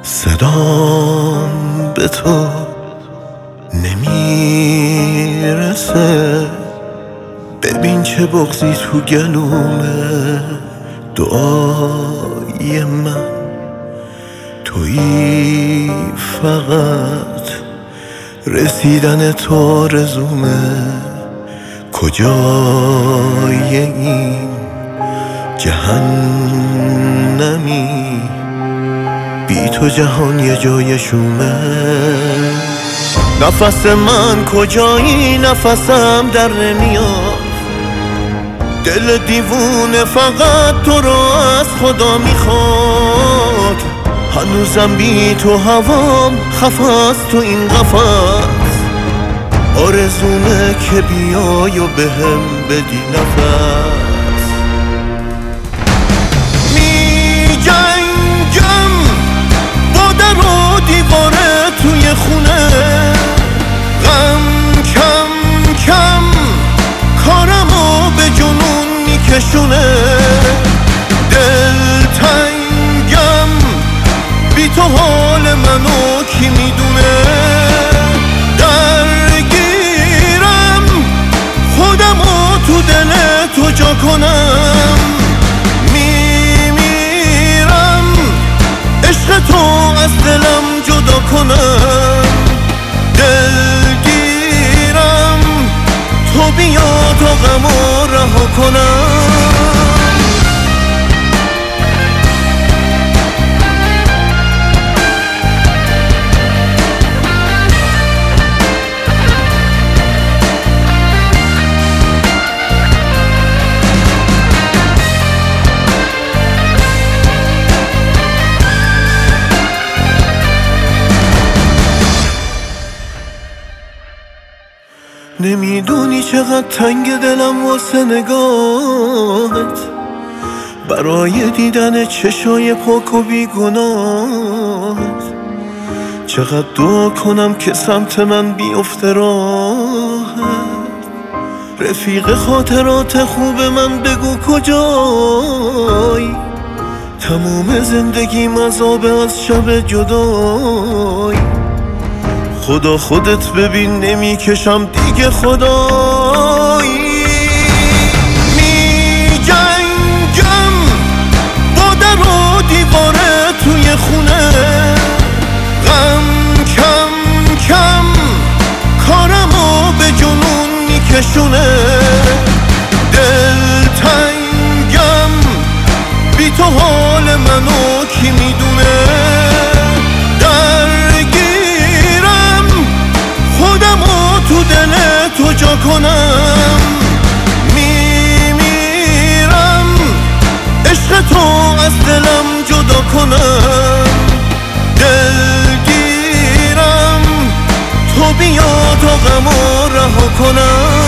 صدام به تو نمیرسه، ببین چه بغضی تو گلومه. دعای من تویی، فقط رسیدن تو آرزومه. کجای این جهنمی، بی تو جهان یه جای شومه. نفس من کجایی، نفسم در نمیاد. دل دیوونه فقط تو رو از خدا میخواد. هنوزم بی تو هوام خفاس تو این قفس. آرزومه که بیای و بهم بدی نفس. می جنگم با در و دیواره توی خونه. غم کم کم کارمو به جنون میکشونه. دل تنگم بی تو حال منو کی میدونه. درگیرم خودمو تو دل تو جا کنم. میمیرم عشق تو از دلم جدا کنم. دلگیرم تو بیا تا غمو رها کنم. نمیدونی چقدر تنگ دلم واسه نگاهت، برای دیدن چشای پاک و بیگناهت. چقدر دعا کنم که سمت من بیفته راهت. رفیق خاطرات خوب من بگو کجایی. تموم زندگیم عذابه از شب جدایی. خدا خودت ببین نمیکشم دیگه خدایی. می جنگم با در و دیواره توی خونه. غم کم کم کارمو به جنون میکشونه. دل تنگم بی تو حال منو کی میدونه. تو دل تو جا کنم. میمیرم عشق تو از دلم جدا کنم. دلگیرم تو بیا تا غمو رها کنم.